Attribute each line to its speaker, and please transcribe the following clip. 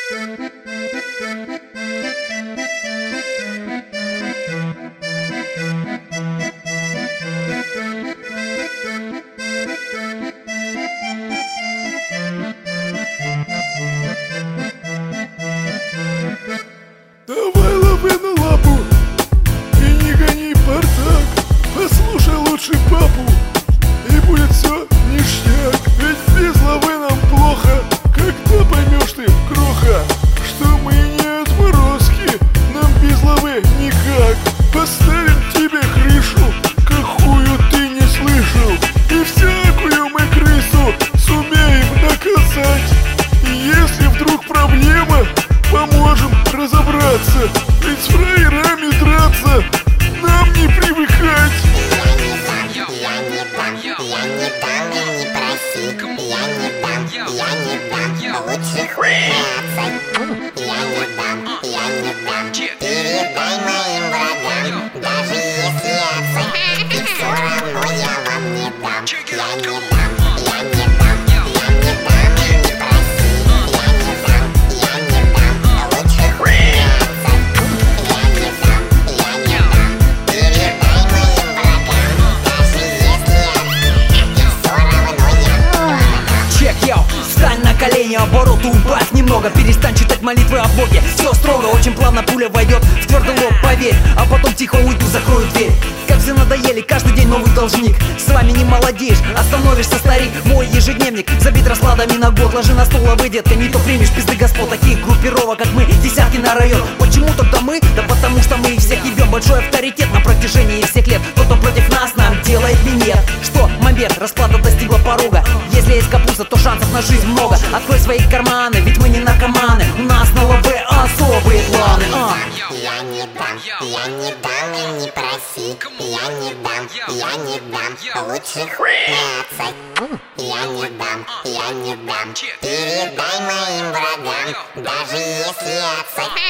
Speaker 1: Давай лапы на лапу и не гони бардак. Послушай лучше папу, и будет все ништяк. Ведь без лавы нам плохо, когда поймешь ты, кроха, что мы не отморозки, нам без лавы никак. Поставим тебе крышу, какую ты не слышал, и всякую мы крысу сумеем наказать. И если вдруг проблема, поможем разобраться, ведь с фраерами драться нам не привыкать.
Speaker 2: Я не дам, и не проси. Я не дам, лучше прятаться. Я не дам, передай моим врагам, даже если отца, и все равно я вам не дам. Я не дам, и не проси. Я не дам, лучше прятаться. Я не дам, передай моим врагам, даже если отца, и все равно я вам не дам.
Speaker 3: Чек, йоу, встань на колени, оборот убавь немного. Перестань читать молитвы о Боге. Все строго, очень плавно пуля войдет в твердый лоб, поверь. А потом тихо уйду, закрою дверь. Как все надоели, каждый день новый должник. С вами не молодеешь, остановишься, старик. Мой ежедневник забит раскладами на год. Ложи на стол, а вы, детка, не то примешь пизды господ. Таких группировок, как мы, десятки на район. Почему только мы? Да потому что мы их всех ебем. Большой авторитет на протяжении всех лет. Тот, кто против нас, нам делает минет. Что, момент, расплата достигла порога. Если есть капуста, то шансов на жизнь много. Открой свои карманы, ведь мы не наркоманы. У нас на ЛВ особые планы.
Speaker 2: Я не дам, и не проси. Я не дам, лучше прятаться. Я не дам, передай моим врагам, даже если отца,